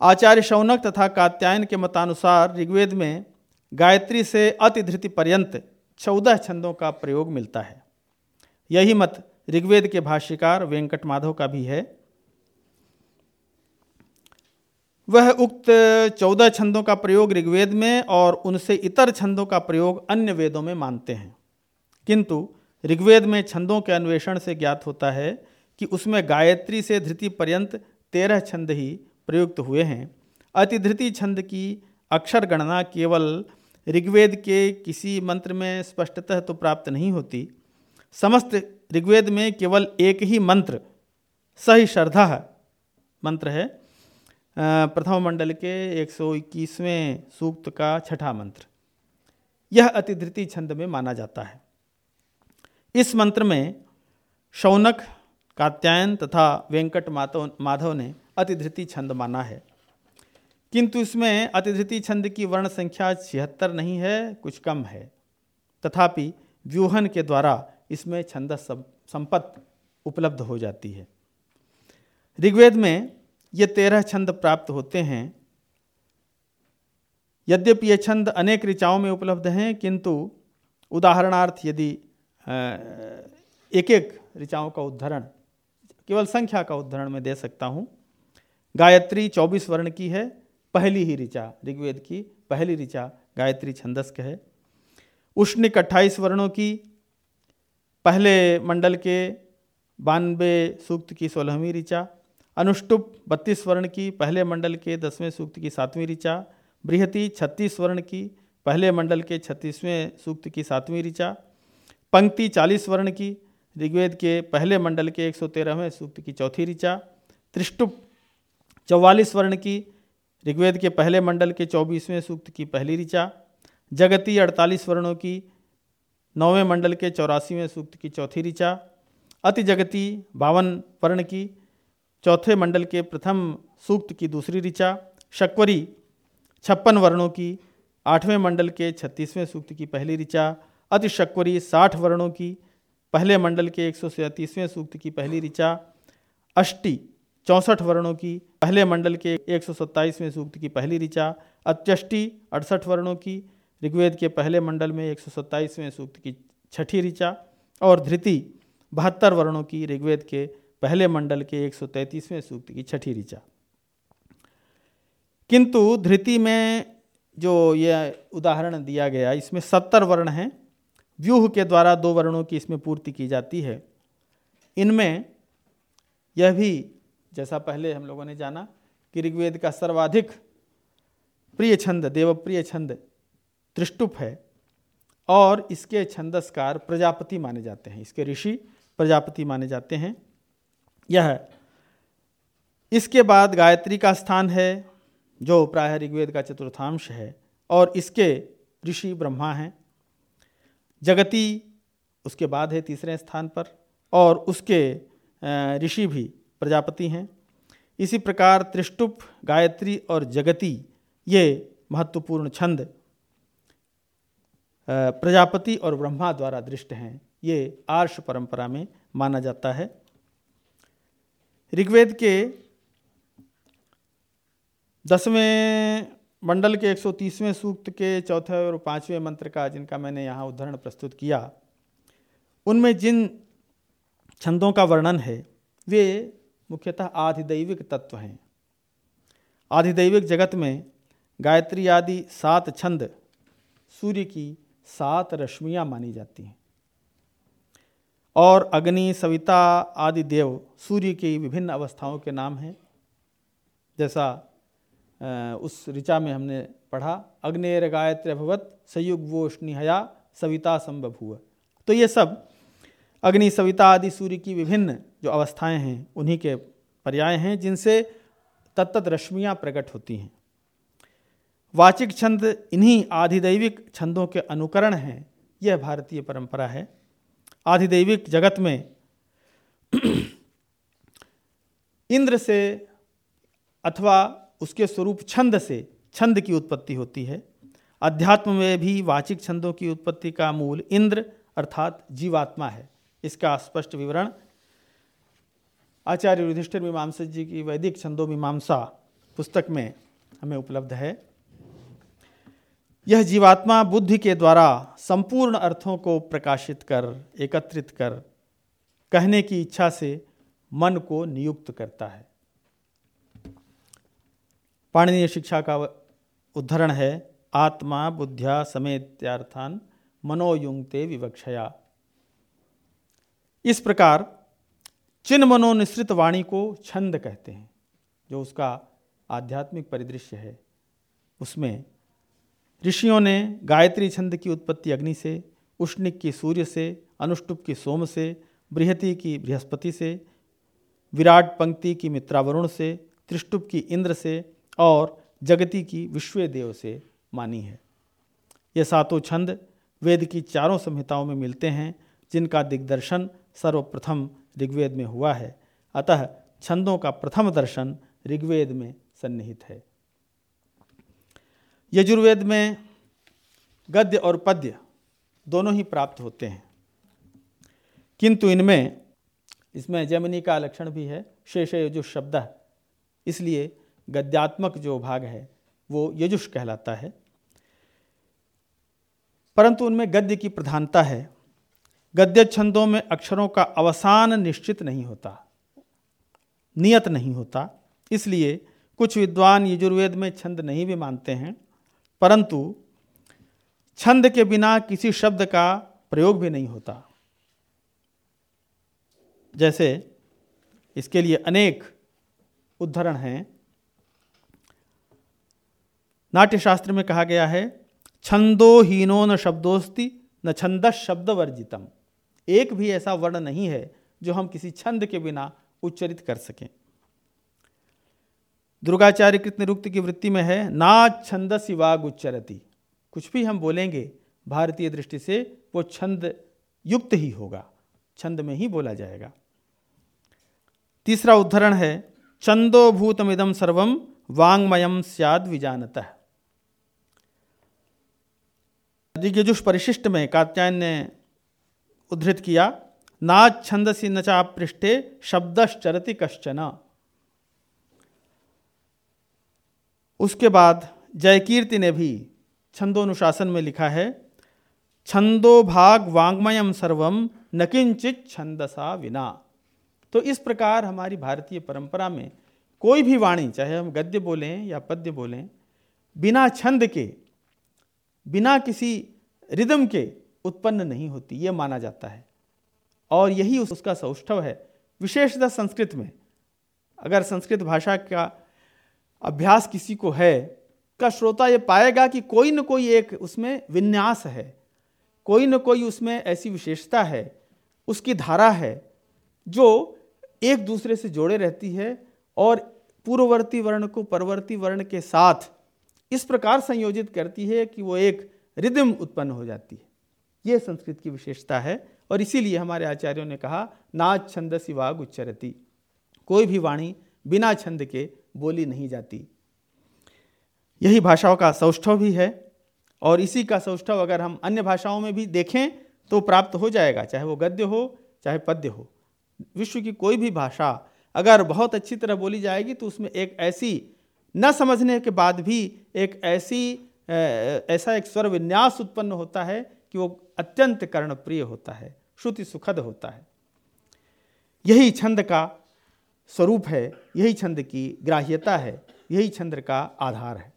आचार्य शौनक तथा कात्यायन के मतानुसार ऋग्वेद में गायत्री से अतिधृति पर्यंत 14 छंदों का प्रयोग मिलता है। यही मत ऋग्वेद के भाष्यकार वेंकट माधव का भी है। वह उक्त 14 छंदों का प्रयोग ऋग्वेद में और उनसे इतर छंदों का प्रयोग अन्य वेदों में मानते हैं, किंतु ऋग्वेद में छंदों के अन्वेषण से ज्ञात होता है कि उसमें गायत्री से धृति पर्यंत 13 छंद ही प्रयुक्त हुए हैं। अतिधृति छंद की अक्षर गणना केवल ऋग्वेद के किसी मंत्र में स्पष्टतः तो प्राप्त नहीं होती। समस्त ऋग्वेद में केवल एक ही मंत्र सही श्रद्धा मंत्र है, प्रथम मंडल के 121वें सूक्त का छठा मंत्र। यह अतिधृति छंद में माना जाता है। इस मंत्र में शौनक, कात्यायन तथा वेंकट माधव ने अतिधृति छंद माना है, किंतु इसमें अतिधृति छंद की वर्ण संख्या 76 नहीं है, कुछ कम है। तथापि व्यूहन के द्वारा इसमें छंदस संपत्ति उपलब्ध हो जाती है। ऋग्वेद में ये 13 छंद प्राप्त होते हैं। यद्यपि ये छंद अनेक ऋचाओं में उपलब्ध हैं, किंतु उदाहरणार्थ यदि एक एक ऋचाओं का उद्धरण, केवल संख्या का उद्धरण मैं दे सकता हूँ। गायत्री 24 वर्ण की है, पहली ही ऋचा, ऋग्वेद की पहली ऋचा गायत्री छंदस्क है। उष्णिक 28 वर्णों की, पहले मंडल के 92 सूक्त की 16वीं ऋचा। अनुष्टुप 32 वर्ण की, पहले मंडल के 10वें सूक्त की 7वीं ऋचा। बृहति 36 वर्ण की, पहले मंडल के 36वें सूक्त की 7वीं ऋचा। पंक्ति 40 वर्ण की, ऋग्वेद के पहले मंडल के 113वें सूक्त की 4थी ऋचा। त्रिष्टुप 44 वर्ण की, ऋग्वेद के पहले मंडल के 24वें सूक्त की पहली ऋचा। जगती 48 वर्णों की, 9वें मंडल के 84वें सूक्त की 4थी ऋचा। अति जगती 52 वर्ण की, चौथे मंडल के प्रथम सूक्त की 2री ऋचा। शक्वरी 56 वर्णों की, 8वें मंडल के 36वें सूक्त की पहली ऋचा। अति शक्वरी 60 वर्णों की, पहले मंडल के 137वें सूक्त की पहली ऋचा। अष्टि 64 वर्णों की, पहले मंडल के 127वें सूक्त की पहली ऋचा। अत्यष्टि 68 वर्णों की, ऋग्वेद के पहले मंडल में 127वें सूक्त की छठी ऋचा। और धृति 72 वर्णों की, ऋग्वेद के पहले मंडल के 133वें सूक्त की छठी ऋचा। किंतु धृति में जो यह उदाहरण दिया गया, इसमें 70 वर्ण हैं। व्यूह के द्वारा 2 वर्णों की इसमें पूर्ति की जाती है। इनमें यह भी, जैसा पहले हम लोगों ने जाना कि ऋग्वेद का सर्वाधिक प्रिय छंद, देवप्रिय छंद त्रिष्टुप है, और इसके छंदस्कार प्रजापति माने जाते हैं, इसके ऋषि प्रजापति माने जाते हैं। यह इसके बाद गायत्री का स्थान है, जो प्रायः ऋग्वेद का चतुर्थांश है, और इसके ऋषि ब्रह्मा हैं। जगती उसके बाद है तीसरे स्थान पर, और उसके ऋषि भी प्रजापति हैं। इसी प्रकार त्रिष्टुप, गायत्री और जगती ये महत्वपूर्ण छंद प्रजापति और ब्रह्मा द्वारा दृष्ट हैं। ये आर्ष परंपरा में माना जाता है। ऋग्वेद के 10वें मंडल के 130वें सूक्त के 4थे और 5वें मंत्र का, जिनका मैंने यहाँ उदाहरण प्रस्तुत किया, उनमें जिन छंदों का वर्णन है वे मुख्यतः आधिदैविक तत्व हैं। आधिदैविक जगत में गायत्री आदि 7 छंद सूर्य की 7 रश्मियाँ मानी जाती हैं, और अग्नि, सविता आदि देव सूर्य की विभिन्न अवस्थाओं के नाम हैं। जैसा उस ऋचा में हमने पढ़ा, अग्नेर गायत्री अभवत संयुग्वोष्णिहया सविता संबभूव। तो ये सब अग्नि, सविता आदि सूर्य की विभिन्न जो अवस्थाएं हैं उन्हीं के पर्याय हैं, जिनसे तत्त रश्मियाँ प्रकट होती हैं। वाचिक छंद इन्हीं आधिदैविक छंदों के अनुकरण हैं। यह भारतीय परंपरा है। आधिदैविक जगत में इंद्र से अथवा उसके स्वरूप छंद से छंद की उत्पत्ति होती है। अध्यात्म में भी वाचिक छंदों की उत्पत्ति का मूल इंद्र अर्थात जीवात्मा है। इसका स्पष्ट विवरण आचार्य युधिष्ठिर मीमांसक जी की वैदिक छंदों मीमांसा पुस्तक में हमें उपलब्ध है। यह जीवात्मा बुद्धि के द्वारा संपूर्ण अर्थों को प्रकाशित कर, एकत्रित कर, कहने की इच्छा से मन को नियुक्त करता है। पाणिनीय शिक्षा का उद्धरण है, आत्मा बुद्ध्या समेत्यार्थान मनोयुंक्ते विवक्षया। इस प्रकार चिन्ह मनोनिसृत वाणी को छंद कहते हैं। जो उसका आध्यात्मिक परिदृश्य है, उसमें ऋषियों ने गायत्री छंद की उत्पत्ति अग्नि से, उष्णिक की सूर्य से, अनुष्टुप की सोम से, बृहति की बृहस्पति से, विराट पंक्ति की मित्रावरुण से, त्रिष्टुप की इंद्र से और जगति की विश्वेदेव से मानी है। ये सातों छंद वेद की चारों संहिताओं में मिलते हैं, जिनका दिग्दर्शन सर्वप्रथम ऋग्वेद में हुआ है। अतः छंदों का प्रथम दर्शन ऋग्वेद में सन्निहित है। यजुर्वेद में गद्य और पद्य दोनों ही प्राप्त होते हैं, किंतु इसमें जैमिनी का लक्षण भी है, शेष यजुष शब्द, इसलिए गद्यात्मक जो भाग है वो यजुष कहलाता है। परंतु उनमें गद्य की प्रधानता है। गद्य छंदों में अक्षरों का अवसान निश्चित नहीं होता, नियत नहीं होता, इसलिए कुछ विद्वान यजुर्वेद में छंद नहीं भी मानते हैं। परंतु छंद के बिना किसी शब्द का प्रयोग भी नहीं होता। जैसे इसके लिए अनेक उद्धरण हैं। नाट्यशास्त्र में कहा गया है, छंदो हीनो न शब्दोस्ति न छंदस शब्द वर्जितम। एक भी ऐसा वर्ण नहीं है जो हम किसी छंद के बिना उच्चरित कर सकें। दुर्गाचार्य कृत निरुक्त की वृत्ति में है, ना छंदसि वाग उच्चरति। कुछ भी हम बोलेंगे भारतीय दृष्टि से वो छंद युक्त ही होगा, छंद में ही बोला जाएगा। तीसरा उद्धरण है, छंदो भूतमिदं सर्वम वांग्मयम स्याद् विजानतः। ऋग्यजुष परिशिष्ट में कात्यायन ने उद्धृत किया, ना छंदसि न चापृष्ठे शब्दश्चरति कश्चन। उसके बाद जयकीर्ति ने भी छंदोनुशासन में लिखा है, छंदो भाग वांग्मयम सर्वम न किंचित छंदसा विना। तो इस प्रकार हमारी भारतीय परंपरा में कोई भी वाणी, चाहे हम गद्य बोलें या पद्य बोलें, बिना छंद के, बिना किसी रिदम के उत्पन्न नहीं होती, ये माना जाता है। और यही उसका सौष्ठव है। विशेषतः संस्कृत में, अगर संस्कृत भाषा का अभ्यास किसी को है, का श्रोता ये पाएगा कि कोई न कोई एक उसमें विन्यास है, कोई न कोई उसमें ऐसी विशेषता है, उसकी धारा है जो एक दूसरे से जोड़े रहती है और पूर्ववर्ती वर्ण को परवर्ती वर्ण के साथ इस प्रकार संयोजित करती है कि वो एक रिदम उत्पन्न हो जाती है। ये संस्कृत की विशेषता है और इसीलिए हमारे आचार्यों ने कहा, ना छंदसि वाग उच्चरति। कोई भी वाणी बिना छंद के बोली नहीं जाती। यही भाषाओं का सौष्ठव भी है और इसी का सौष्ठव अगर हम अन्य भाषाओं में भी देखें तो प्राप्त हो जाएगा, चाहे वो गद्य हो चाहे पद्य हो। विश्व की कोई भी भाषा अगर बहुत अच्छी तरह बोली जाएगी तो उसमें एक ऐसी, न समझने के बाद भी एक ऐसा एक स्वर विन्यास उत्पन्न होता है कि वो अत्यंत कर्णप्रिय होता है, श्रुति सुखद होता है। यही छंद का स्वरूप है, यही छंद की ग्राह्यता है, यही छंद का आधार है।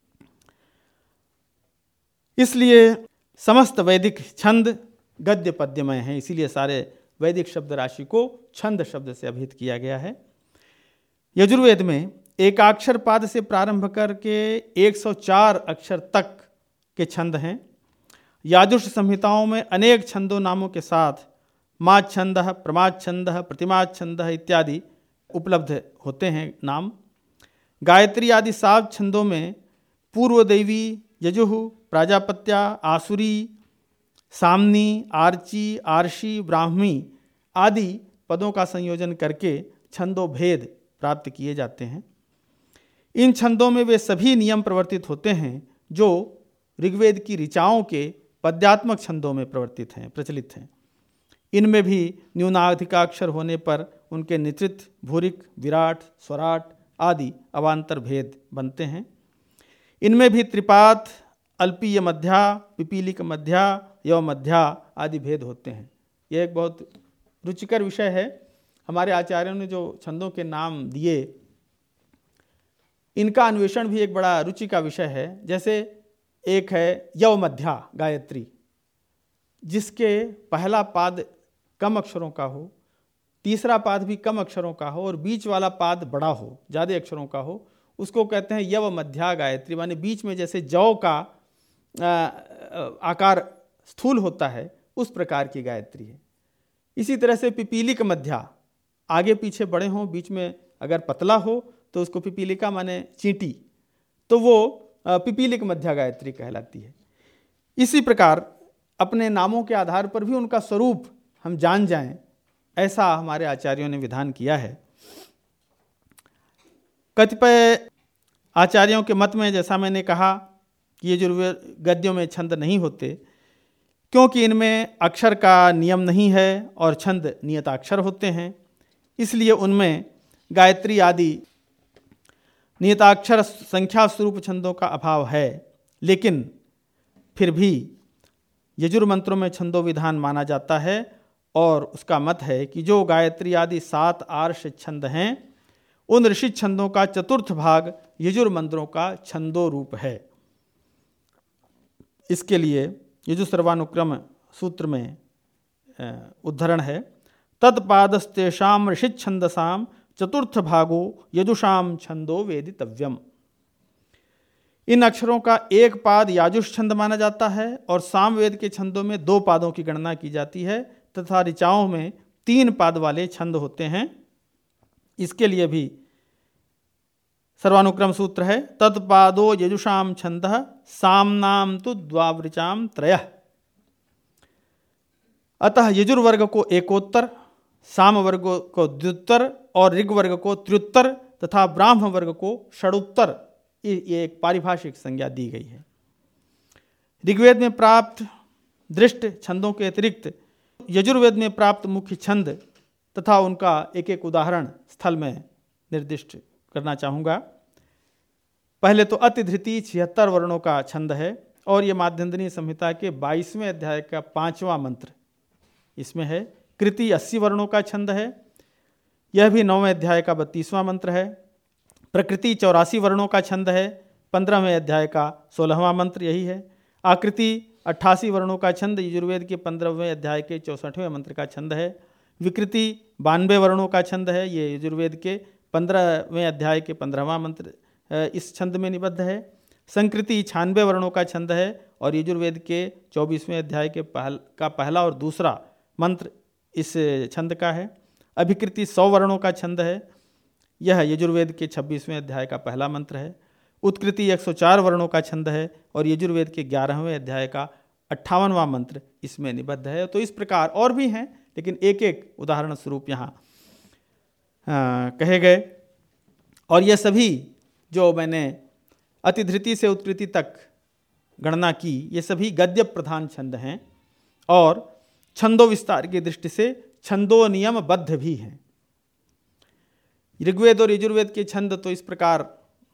इसलिए समस्त वैदिक छंद गद्य पद्यमय हैं, इसीलिए सारे वैदिक शब्द राशि को छंद शब्द से अभिहित किया गया है। यजुर्वेद में एकाक्षर पाद से प्रारंभ करके 104 अक्षर तक के छंद हैं। याजुष संहिताओं में अनेक छंदों नामों के साथ माद छंदः, प्रमाद छंदः, प्रतिमाद छंदः इत्यादि उपलब्ध होते हैं नाम। गायत्री आदि 7 छंदों में पूर्वदेवी, यजुः, प्राजापत्या, आसुरी, सामनी, आर्ची, आर्षी, ब्राह्मी आदि पदों का संयोजन करके छंदों भेद प्राप्त किए जाते हैं। इन छंदों में वे सभी नियम प्रवर्तित होते हैं जो ऋग्वेद की ऋचाओं के पद्यात्मक छंदों में प्रचलित हैं। इनमें भी न्यूनाधिकाक्षर होने पर उनके नित्रित, भूरिक, विराट, स्वराट, आदि अवान्तर भेद बनते हैं। इनमें भी त्रिपात, अल्पीय मध्या, पिपीलिक मध्या, यव मध्या आदि भेद होते हैं। यह एक बहुत रुचिकर विषय है। हमारे आचार्यों ने जो छंदों के नाम दिए, इनका अन्वेषण भी एक बड़ा रुचि का विषय है। जैसे एक है यव मध्या गायत्री, जिसके पहला पाद कम अक्षरों का हो, तीसरा पाद भी कम अक्षरों का हो और बीच वाला पाद बड़ा हो, ज़्यादा अक्षरों का हो, उसको कहते हैं यव मध्या गायत्री। माने बीच में जैसे जौ का आकार स्थूल होता है, उस प्रकार की गायत्री है। इसी तरह से पिपीलिक मध्या, आगे पीछे बड़े हों, बीच में अगर पतला हो तो उसको पिपीलिका माने चींटी, तो वो पिपीलिक मध्या गायत्री कहलाती है। इसी प्रकार अपने नामों के आधार पर भी उनका स्वरूप हम जान जाएं, ऐसा हमारे आचार्यों ने विधान किया है। कतिपय आचार्यों के मत में, जैसा मैंने कहा, कि ये जो गद्यों में छंद नहीं होते, क्योंकि इनमें अक्षर का नियम नहीं है और छंद नियताक्षर होते हैं, इसलिए उनमें गायत्री आदि नियताक्षर संख्या स्वरूप छंदों का अभाव है। लेकिन फिर भी यजुर मंत्रों में छंदो विधान माना जाता है और उसका मत है कि जो गायत्री आदि 7 आर्ष छंद हैं, उन ऋषि छंदों का चतुर्थ भाग यजुर मंत्रों का छंदो रूप है। इसके लिए यजु सर्वानुक्रम सूत्र में उद्धरण है, तत्पादस्तेषाम ऋषि छंदसाम चतुर्थ भागो यजुषाम छंदो वेदितव्यम। इन अक्षरों का एक पाद याजुष छंद माना जाता है और सामवेद के छंदों में 2 पादों की गणना की जाती है तथा ऋचाओं में 3 पाद वाले छंद होते हैं। इसके लिए भी सर्वानुक्रम सूत्र है, तत्पादो यजुषाम छंदः सामनाम तु द्वावृचाम त्रयः। अतः यजुर्वर्ग को एकोत्तर, साम वर्ग को द्व्युत्तर और ऋग वर्ग को त्र्युत्तर तथा ब्राह्म वर्ग को षडुत्तर, ये एक पारिभाषिक संज्ञा दी गई है। ऋग्वेद में प्राप्त दृष्ट छंदों के अतिरिक्त यजुर्वेद में प्राप्त मुख्य छंद तथा उनका एक एक उदाहरण स्थल में निर्दिष्ट करना चाहूँगा। पहले तो अतिधृति 76 वर्णों का छंद है और ये माध्यन्दिनी संहिता के 22वें अध्याय का 5वां मंत्र इसमें है। कृति 80 वर्णों का छंद है, यह भी 9वें अध्याय का 32वां मंत्र है। प्रकृति 84 वर्णों का छंद है, 15वें अध्याय का 16वां मंत्र यही है। आकृति 88 वर्णों का छंद यजुर्वेद के 15वें अध्याय के 64वें मंत्र का छंद है। विकृति 92 वर्णों का छंद है, ये यजुर्वेद के 15वें अध्याय के 15वां मंत्र इस छंद में निबद्ध है। संकृति 96 वर्णों का छंद है और यजुर्वेद के 24वें अध्याय के पहला और दूसरा मंत्र इस छंद का है। अभिकृति 100 वर्णों का छंद है, यह यजुर्वेद के 26वें अध्याय का पहला मंत्र है। उत्कृति 104 वर्णों का छंद है और यजुर्वेद के 11वें अध्याय का 58वां मंत्र इसमें निबद्ध है। तो इस प्रकार और भी हैं, लेकिन एक एक उदाहरण स्वरूप यहाँ कहे गए। और ये सभी जो मैंने अतिधृति से उत्कृति तक गणना की, ये सभी गद्य प्रधान छंद हैं और छंदो विस्तार की दृष्टि से छंदो नियमबद्ध भी हैं। ऋग्वेद और यजुर्वेद के छंद तो इस प्रकार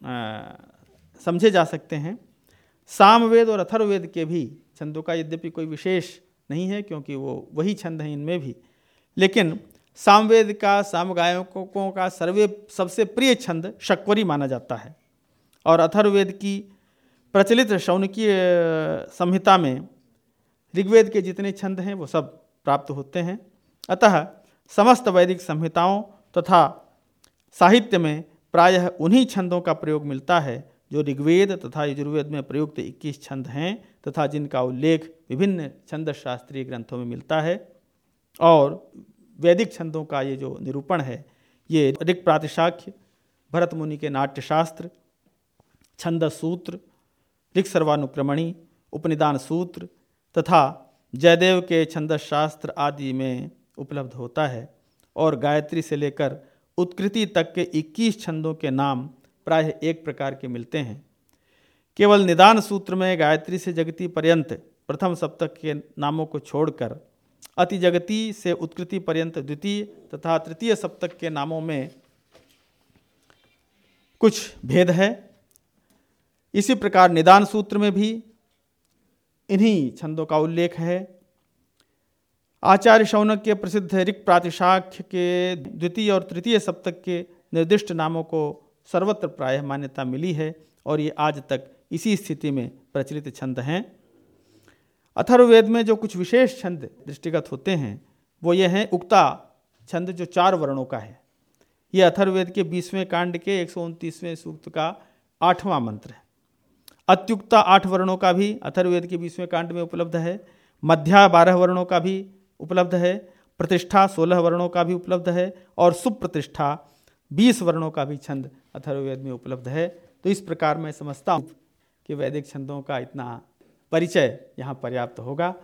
समझे जा सकते हैं। सामवेद और अथर्ववेद के भी छंदों का यद्यपि कोई विशेष नहीं है, क्योंकि वो वही छंद हैं इनमें भी, लेकिन सामवेद का सामगायकों का सबसे प्रिय छंद शक्वरी माना जाता है और अथर्ववेद की प्रचलित शौनकीय संहिता में ऋग्वेद के जितने छंद हैं वो सब प्राप्त होते हैं। अतः समस्त वैदिक संहिताओं तथा साहित्य में प्रायः उन्हीं छंदों का प्रयोग मिलता है जो ऋग्वेद तथा यजुर्वेद में प्रयुक्त 21 छंद हैं तथा जिनका उल्लेख विभिन्न छंद शास्त्रीय ग्रंथों में मिलता है। और वैदिक छंदों का ये जो निरूपण है, ये ऋक् प्रातिशाख्य, भरत मुनि के नाट्यशास्त्र, छंद सूत्र, ऋक् सर्वानुक्रमणी, उपनिदान सूत्र तथा जयदेव के छंदस शास्त्र आदि में उपलब्ध होता है। और गायत्री से लेकर उत्कृति तक के 21 छंदों के नाम प्रायः एक प्रकार के मिलते हैं। केवल निदान सूत्र में गायत्री से जगती पर्यंत प्रथम सप्तक के नामों को छोड़कर अति जगती से उत्कृति पर्यंत द्वितीय तथा तृतीय सप्तक के नामों में कुछ भेद है। इसी प्रकार निदान सूत्र में भी इन्हीं छंदों का उल्लेख है। आचार्य शौनक के प्रसिद्ध ऋक् प्रातिशाख्य के द्वितीय और तृतीय सप्तक के निर्दिष्ट नामों को सर्वत्र प्रायः मान्यता मिली है और ये आज तक इसी स्थिति में प्रचलित छंद हैं। अथर्ववेद में जो कुछ विशेष छंद दृष्टिगत होते हैं वो ये हैं उक्ता छंद, जो 4 वर्णों का है। ये अथर्ववेद के 20वें कांड के 129वें सूक्त का 8वां मंत्र है। अत्युक्ता 8 वर्णों का भी अथर्ववेद के 20वें कांड में उपलब्ध है। मध्या 12 वर्णों का भी उपलब्ध है। प्रतिष्ठा 16 वर्णों का भी उपलब्ध है और सुप्रतिष्ठा 20 वर्णों का भी छंद अथर्ववेद में उपलब्ध है। तो इस प्रकार मैं समझता हूँ कि वैदिक छंदों का इतना परिचय यहाँ पर्याप्त होगा।